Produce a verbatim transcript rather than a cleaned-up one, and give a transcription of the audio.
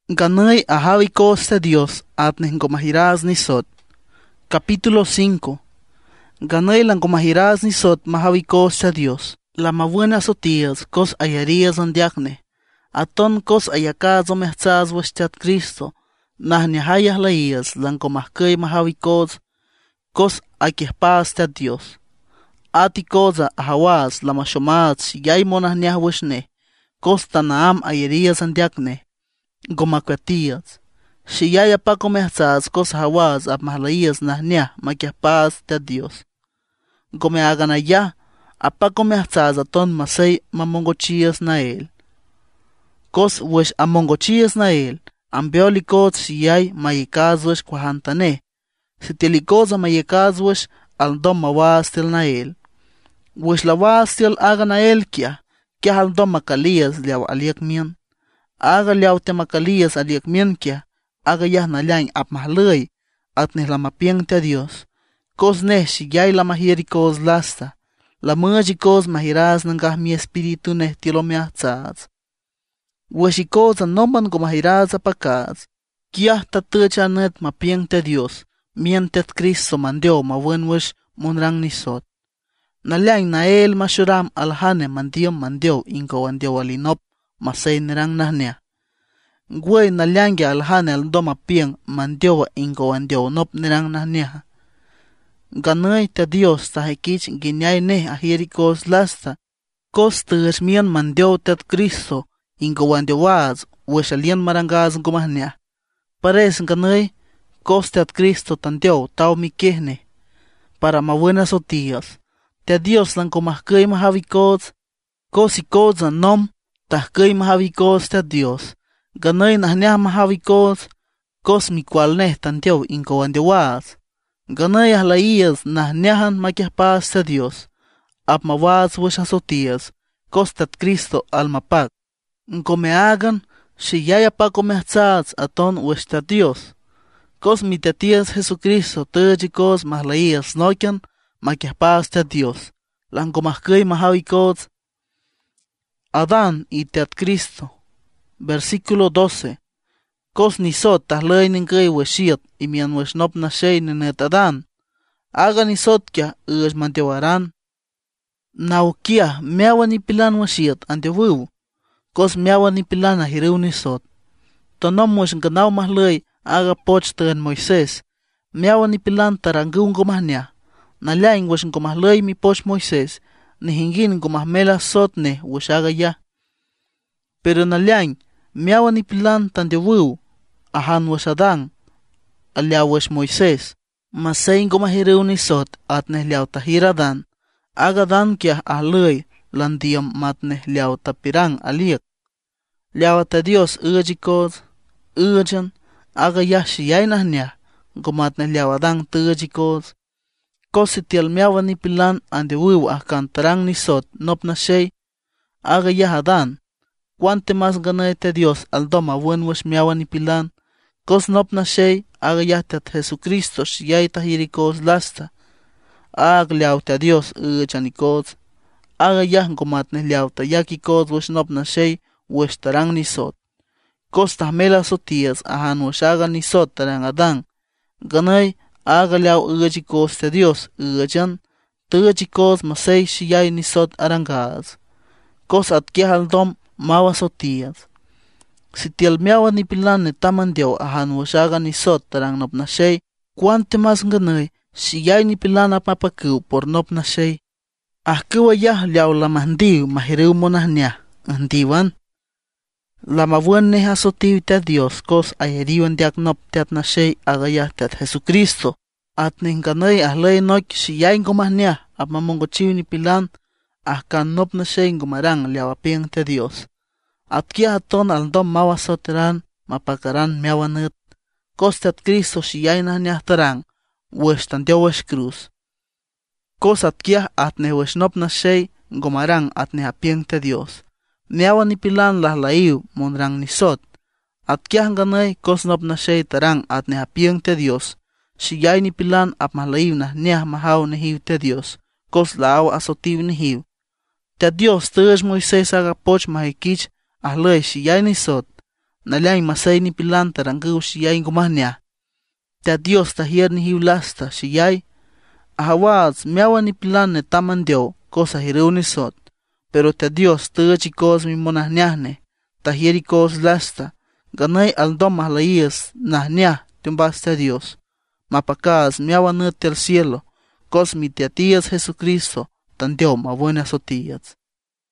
Ganay ahawi costa Dios atnes gomahiraz ni sot. Capítulo cinco. Ganay lang gomahiraz ni sot mahawi costa Dios. La mabuena sotías cos ayarías andiacne. Aton cos ayakazo mehtzaz westat Cristo. Nahne hayas laías lang gomahkay mahawi cos. Cos akihpaz tat Dios. Ati cosa ahawaz la mashomaz yay monah niah weshne. Cos tanaam ayarías andiacne. Gomacuatías. Si ya ya pa comenzas cosas hawaz ap mahlaías nahnia maquiapaz te Dios. Gome hagan allá, apa comenzas a ton masay mamongochías na él. Cos wesh amongochías na él, ambiólicos si hay mayicaz wesh cuahantane. Si telicosa mayicaz wesh al dom mawastil na él. Wesh la wastil hagan a él kia, kia al dom macalías liaw aliak mien. Aga liaw te macalías aliak mienkia, aga yah nalain ap mahlay, at ne la mapieng te Dios. Cos ne si yay la mahiricos lasta, la mujicos mahiraz nangah mi espíritu ne tilomeazaz. Weshicos anoman go mahiraz apacaz, kiah tatucha net mapieng te Dios, mientet Cristo mandio mawen wesh monrang nisot. Nalain na el mashuram alhane mandio mandio ingo andio alinop, masay nirang nahnia. Gway na liangya alhane al doma piang mandiowa ingo andio nop nirang nahnia. Ganay te Dios tahikich ginyay ne ahirikos lasta. Kos tugas mian mandio tet Cristo ingo andiowaz weshalian marangaz gumahnia. Pares ganay kos tet Cristo tandio tau mikehne. Para mabuenas otías. Te Dios lang kumahkay mahavikos. Kos ikos anom tahkay mahavikos te Dios. Ganay nahniah mahavikos. Kos mikwal neh tantyaw inko andiawaz. Ganay ahlaías nahniahan makiahpaz te Dios. Ap mawaz wesh asotías. Kos tat Cristo almapak. Nko me hagan, si yaya pa comehtzaz aton wesh tat Dios. Kos mitetías Jesucristo tejikos mahlaías nokian makiahpaz te Dios. Lanko mahkay mahavikos. Adán y tat Cristo. Versículo doce. Cos nisot tahlay ningay weshiat y mian weshnop na shay nenet Adán. Aga nisot kya ush mantewaran. Naukia meawa ni pilan weshiat antewiw. Cos meawa ni pilan ahiriw nisot. Tonom wesh nganaw mahlay aga poch ten Moises. Meawa ni pilan tarangung gumahnya. Nalaing wesh ngumahlay mi poch Moises. Nihingin gumahmela sotne wesh aga ya. Pero nalaing miawa ni pilan tandewiw, ahan was Adán, aliaw was Moises, masayin gumahiriw ni sot at nehliaw tahir Adán, aga Dan kiah ahlay, landiyam mat nehliaw tapirang aliak. Liaw ta Dios ujikos, ujan, aga yah siyay nahnya, gumat nehliaw Adán tujikos. Kositial miawa ni pilan andewiw ahkan tarang ni sot nop na shay, aga yah Adán. Cuante más ganay te Dios al doma buen wesh miawa ni pilan, cos nop na shay, aga yahtet Jesucristo shiyay tahirikos lasta. Ag liaw te Dios uchanikos, aga yah gomatne liaw ta yakikos wesh nop na shay, wesh tarang nisot. Cos tahmela sotías ahan wesh aga nisot tarang Adán. Ganay, aga liaw uchikos te Dios uchan, tuchikos masay shiyay nisot arangaz. Cos atkiah al dom, mawa sotías. Si tial miawa ni pilan ne tamandiaw ahan washaga ni sot tarang nop na shay, cuante mas ganay, si yay ni pilan apapakiw por nop na shay. Ahkiwa yah liaw la mahdiw mahiriw mo na niya, andiwan. La mabuan ne hasotiw te Dios, kos ayeriwan diak nop teat na shay agayah teat Jesucristo. At ning ganay ahlay nok si yay ngumah niya, ap mamongochiw ni pilan, ahkan nop na shay ngumarang liawaping te Dios. At kia aton aldom mawasoteran, mapakaran miawanut. Kostat Cristo siyay na niya tarang, wesh tantyaw wesh cruz. Kos at kia at ne wesh nop na shay, ngumarang at ne aping te Dios. Miawan ni pilan lahlaiw, monrang nisot. At kia hanganay, kos nop na shay tarang at ne aping te Dios. Siyay ni pilan ap mahlaiw na niya mahaw nehiw te Dios. Kos laaw asotiw nehiw. Te Dios tuj Moises aga poch mahikich, ahlay siyay ni sot, Nalain masay ni pilanta rangu shiyay ngumahnya. Ta Dios tahier ni hiulasta shiyay. Ahawaz miawa ni pilane tamandio cosa hireuni sot. Pero ta Dios tachikos mi monahnyahne. Tahierikos lasta. Ganay aldomah laías nahnyah tumbasta Dios. Mapacas miawa nete al cielo. Cos mi tiatías Jesucristo. Tan dio ma buenas sotías.